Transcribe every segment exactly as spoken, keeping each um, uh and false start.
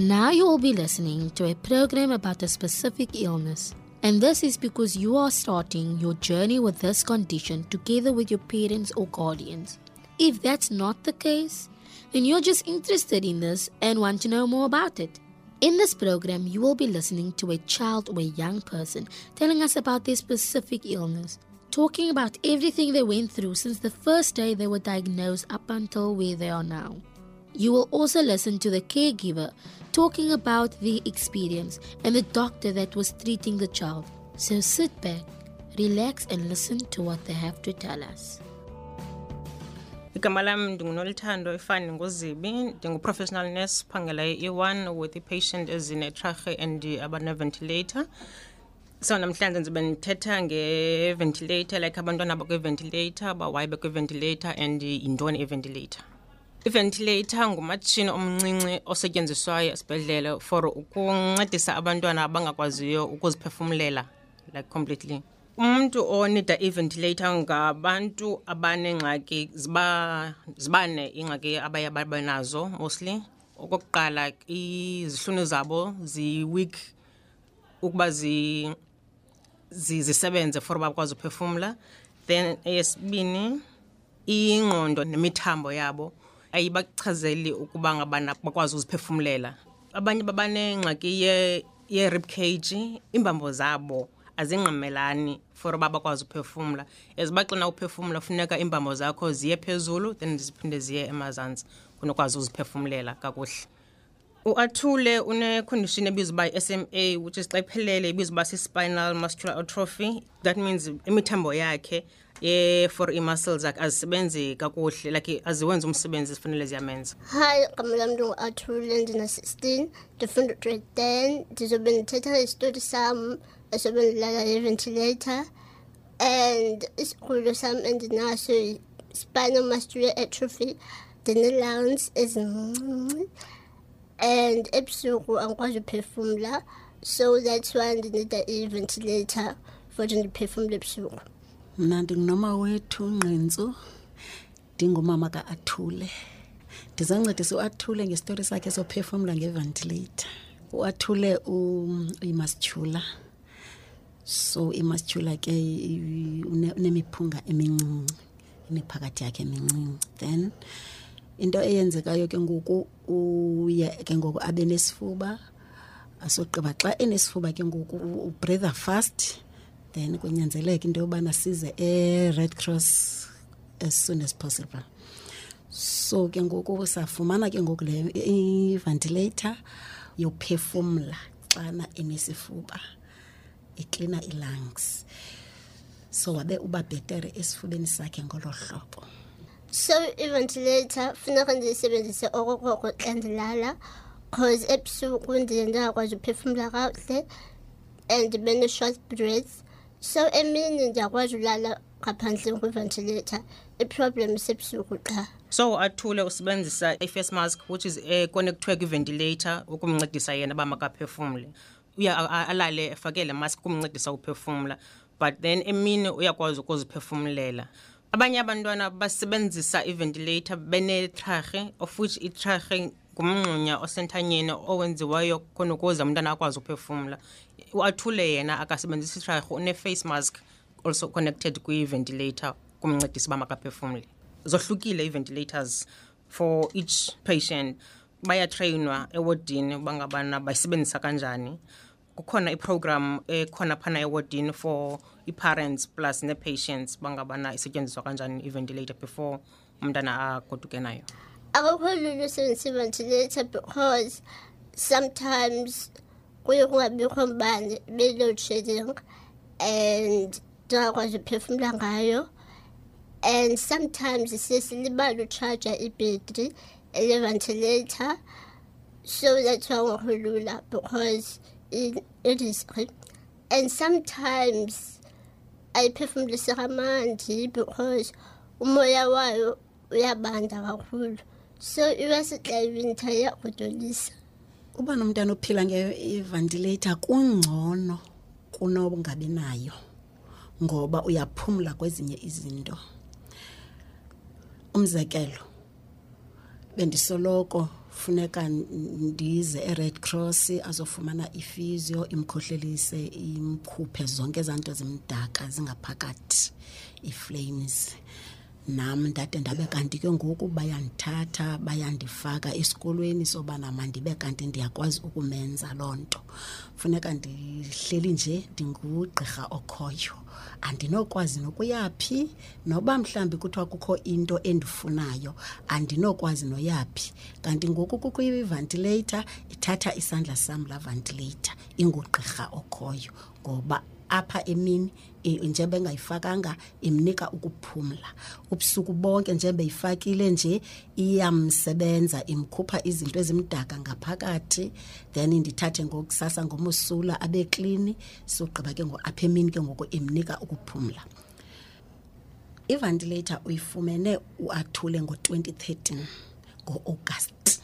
Now you will be listening to a program about a specific illness. And this is because you are starting your journey with this condition together with your parents or guardians. If that's not the case, then you're just interested in this and want to know more about it. In this program, you will be listening to a child or a young person telling us about their specific illness, talking about everything they went through since the first day they were diagnosed up until where they are now. You will also listen to the caregiver talking about their experience and the doctor that was treating the child. So sit back, relax and listen to what they have to tell us. Igama lami ndinguNoluthando Ifani Ngozibi, ndingu-professional nurse phangela E one with the patient ezine trachea and abane ventilator. So namhlanje ngizobe ngithetha nge-ventilator, like abantwana bakwe-ventilator, bawaye bakwe-ventilator and yintoni i-ventilator. I-ventilator ngumatshini omncinci osetyenziswayo esibhedlele for ukuncedisa abantwana abangakwaziyo ukuziphefumlela, like completely. Umuntu onida i-ventilator ngabantu abanengxaki ziba zibane ingxaki abaye babanazo mostly. Okokuqala izihlunu zabo zi-weak ukuba zi zisebenze for bakwazi ukuphefumula. Then eyesibini ingqondo nemithambo yabo ayibakuchazeli ukuba ngabana bakwazi ukuziphefumulela. Abanye babane ngxaki ye ye rib cage, imbambo zabo azingqamelani for baba bakwazi ukuphefumula. Ezibaxina ukuphefumula funeka imbambo zakho ziye phezulu then ziphinde ziye emazantsi kunokwazi uziphefumulela kakuhle. uAthule une condition ebizwa by S M A, which is like phelele ibizwa by spinal muscular atrophy. That means imithambo yakhe ye for i-muscles zakhe azisebenzi kakuhle, like aziwenza umsebenzi esifanele ziyamenza. Hi, igama lami ngu-Athule, ndina sixteen, ndifunda grade ten, ndizobe ndithetha isitori sam esobe ndilala e-ventilator, and isigulo sam endinaso spinal muscular atrophy, ndine-lungs ezincinci and ebusuku angikwazi ukuphefumula, so that's why ndinida i-ventilator for ndiphefumule ebusuku. Mna ndingunoma wethu Ngqintsu, ndingumama ka-Athule. Ndizoncedisa uAthule ngestori sakhe sophefumula nge-ventilator. uAthule uyimascula, so imascula ke unemiphunga emincinci, imiphakathi yakhe emincinci. Then into eyenzekayo ke ngoku uye ke ngoku abe nesifuba, asogqiba xa enesifuba ke ngoku ubreathe fast, then kunyanzeleka into yobana size e-Red Cross as soon as possible. So ke ngoku safumana ke ngoku le i-ventilator yophefumula xana enesifuba, iklina i-lungs, so wabe uba bhetere esifubeni sakhe ngolo hlobo. So i-ventilator funeka ndiyisebenzise okokoko xa ndilala, cause ebusuku ndiye ndingakwazi ukuphefumula kakuhle and ndibe ne-short breath. So emini ndiyakwazi ulala ngaphandle kwe-ventilator, i-problem sebusuku qha. So uAthule usebenzisa i-face mask which is a connectwe kwi-ventilator ukumncedisa yena ba makaphefumule. Uya alale efakele mask kumncedisa ukuphefumula, but then emini uyakwazi ukuziphefumulela. Abanye abantwana basebenzisa i-ventilator bene-trachea, of which i-trachea ngumngxunya osentanyeni owenziwayo khona ukuze umntana akwazi ukuphefumula. uAthule yena akasebenzisa i-trachea, une-face mask also connected kwi-ventilator kumncedisa uba makaphefumule. Zohlukile i-ventilators for each patient. Bayatrainwa ewardini bangabana bayisebenzisa kanjani. Kukhona i-program ekhona phana ewardini for i-parents plus ne-patients bangabana isetyenziswa kanjani i-ventilator before umntana agoduke nayo. Akukho lula usebenzisa i-ventilator because sometimes kuye kungabikho mbane, be-load shedding, and ndingakwazi ukuphefumula ngayo. And sometimes siye silibale utshaja ibhetri ele-ventilator, so that's why kungekho lula because it, it is. And sometimes ayiphefumulise kamandi because umoya wayo uyabanda kakhulu, so iwasixayibinta iyakudolisa. Uba nomntana ophila nge-ventilator kungcono kunobungabi nayo, ngoba uyaphumula kwezinye izinto. Umzekelo, bendisoloko funeka ndize e-Red Cross azofumana ifizio imkhohlelise imkhuphe zonke ezanto zimdaka zingaphakathi iflames. Nam ndade ndabe kanti ke ngoku bayandithatha bayandifaka esikolweni sobana mandibe kanti ndiyakwazi ukumenza lonto. Funeka ndihleli nje ndingugqirha okhoyo, andinokwazi nokuyaphi noba mhlambi kuthiwa kukho into endifunayo andinokwazi noyaphi. Kanti ngoku kukho i-ventilator ithatha isandla sam la ventilator ingugqirha okhoyo, ngoba apha emini njebe ngayifakanga imnika ukuphumla ubusuku bonke, njebe yifakile nje iyamsebenza imkhupha izinto ezimdaka ngaphakathi, then ndithathe ngokusasa ngomosula abe clean, sogqiba ke ngoapha emini ke ngoku imnika ukuphumla. I-ventilator uyifumene uAthule ngo twenty thirteen ngo-August,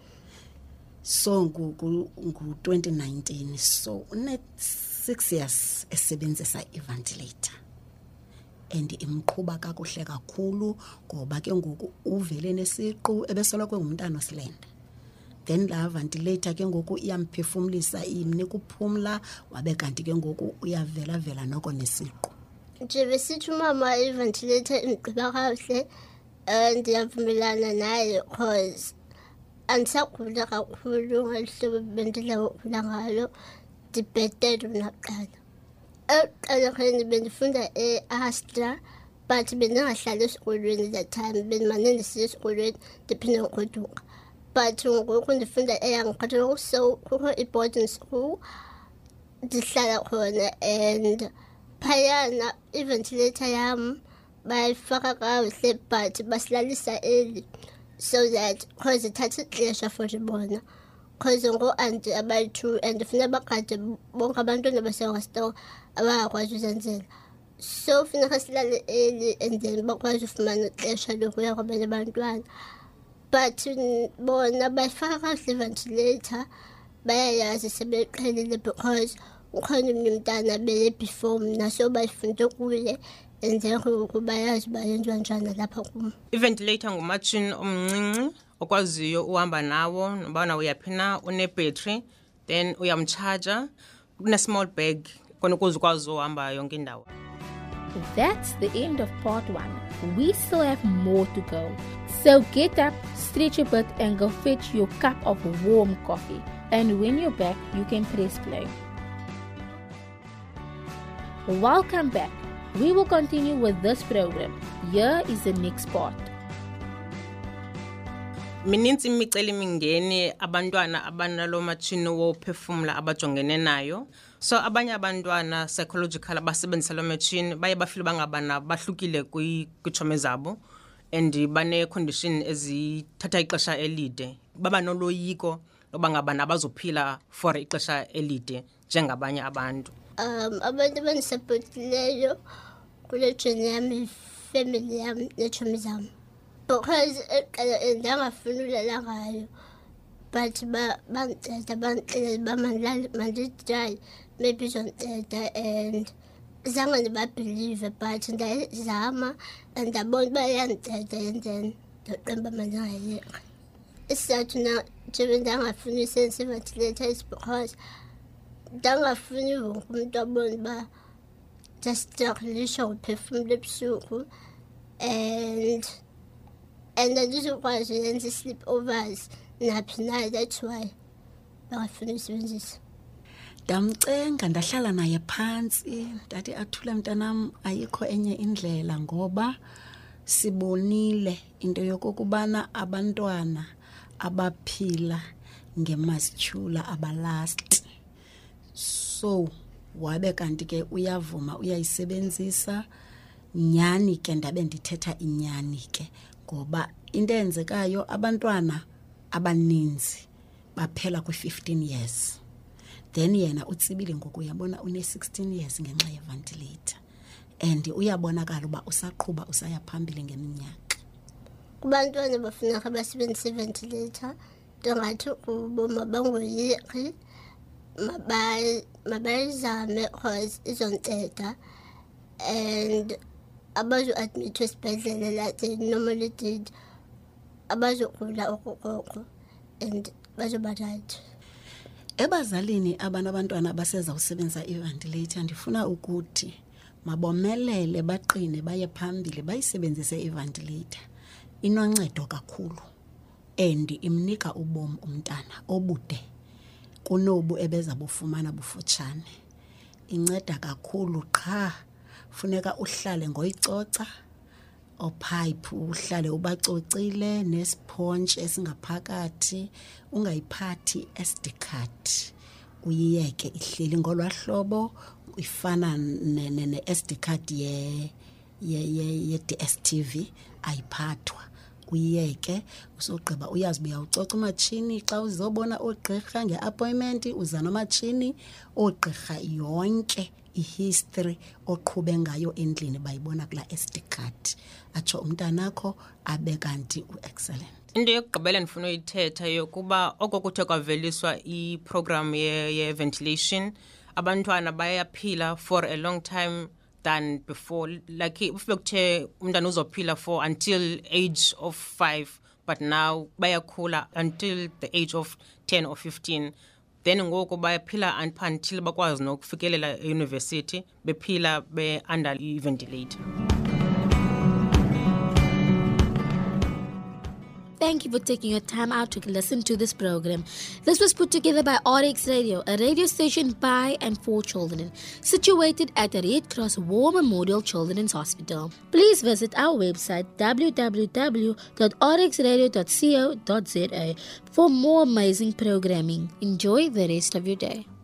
so ngu twenty nineteen, so une six years esebenzisa i-ventilator and imqhuba kakuhle kakhulu ngoba ke ngoku uvele nesiqu ebesoloko ngumntana osilenda. Then la ventilator ke ngoku iyamphefumlisa imnika ukuphumla, wabe kanti ke ngoku uyavela vela noko nesiqu. Nje besithi umama i-ventilator imgqiba kakuhle, ndiyavumelana naye cause andisagula kakhulu ngalihlobo bendidla ngokuphila ngalo. Ndibhetele naqala eqala khe bendifunda e-Astra, but bendingahlali esikolweni that time, bendimane ndisiya esikolweni ndiphinde ngogoduka. But ngoku ndifunda e-Young Catholic, so kukho i-boarding school ndihlala khona, and phayana i-ventilator yam bayifaka kakuhle but basilalisa early so that cause ithatha ixesha for bona. Because ngo-anti abayi-two and funeka bagade bonke abantwana basengastore abangakwazi uzenzela, so funeka silale early and then bakwazi ufumana ixesha lokuya kwabanye abantwana. But bona bayifaka kakuhle i-ventilator, bayayazi sebeqhelile because ukhona omnye umntana bele before mna, so bayifunde kuye and then ngoku bayazi bayenziwa njani lapha kum. I-ventilator ngumatshini omncinci okwaziyo uhamba nawo noba nawo uyaphina, une-battery then uyamcharger, une-small bag khona ukuze ukwazi uhamba yonke indawo. That's the end of part one. We still have more to go. So get up, stretch a bit and go fetch your cup of warm coffee. And when you're back, you can press play. Welcome back. We will continue with this program. Here is the next part. Mininzi imiceli mingeni abantwana abanalo matshini wophefumla abajongene nayo. So abanye abantwana psychological abasebenzisa lo matshini baye bafile bangabana bahlukile kwitshomi zabo and bane condition ezithatha ixesha elide, baba noloyiko loba ngabana abazophila for ixesha elide njengabanye abantu. Um abantu abandisupportileyo kule journey yami, family yami netshomi zami, because eqala ndangafuna ulala ngayo but banthetha bantxelela uba mandidry maybe izonthetha and zange ndibabhelive but ndayizama and ndabona uba iyandithetha and then ndoqemba mandingayeka. Isizathu na njengoba ndangafuni uyisebenzisa i-ventilator is because ndangafuni wonke umuntu abone uba ndiyastruglisha ngophefumla ebusuku and and andizokwazi uyenza i-sleepovers naphi na, that's why bangafuni uyisebenzisa. Ndamcenga ndahlala naye phansi ndathi Athula mntanam, ayikho enye indlela ngoba sibonile into yokokubana abantwana abaphila ngemasitula abalast, so wabe kanti ke uyavuma uyayisebenzisa. Nyani ke ndabe ndithetha inyani ke ngoba into enzekayo abantwana abaninzi baphela kwi-fifteen years, then yena utsibile ngoku uyabona une sixteen years ngenxa ye-ventilator and uyabonakala uba usaqhuba usaya phambili ngeminyaka. Kubantwana bafuneka basebenzise i-ventilator ndingathi kubo mabangoyiki, mabayizame cause izonthetha and abazo-admithwa esibhedlele like they normally did abazogula okokoko and bazoba right. Ebazalini abanabantwana abaseza usebenzisa i-ventilator ndifuna ukuthi mabomelele baqine baye phambili bayisebenzise i-ventilator. Inoncedo kakhulu and imnika ubomi umntana obude kunobu ebeza bufumana bufutshane. Inceda kakhulu qha funeka uhlale ngoyicoca opipe uhlale ubacocile nesponge esingaphakathi ungayiphathi S D card uyiyeke ihleli ngolwahlobo ifana ne, ne, ne S D card ye ye ye, ye D S T V ayiphathwa uyiyeke usogqiba uyazibuya ucoca umachini xa uzobona ogqirha ngeappointment uza nomachini ogqirha yonke ihistory oqhube ngayo endlini bayibona kula S D card atsho umntanakho abe kanti uexcellent. Into yokugqibela ndifuna uyithetha yokuba oko kuthe kwaveliswa iprogram ye, ye ventilation abantwana bayaphila for a long time than before. Like if bekuthe umntana uzophila for until age of five, but now bayakhula until the age of ten or fifteen. Then ngoku bayaphila until bakwazi nokufikelela e-university bephila be under i-ventilator. Thank you for taking your time out to listen to this program. This was put together by R X Radio, a radio station by and for children, situated at the Red Cross War Memorial Children's Hospital. Please visit our website w w w dot r x radio dot co dot za for more amazing programming. Enjoy the rest of your day.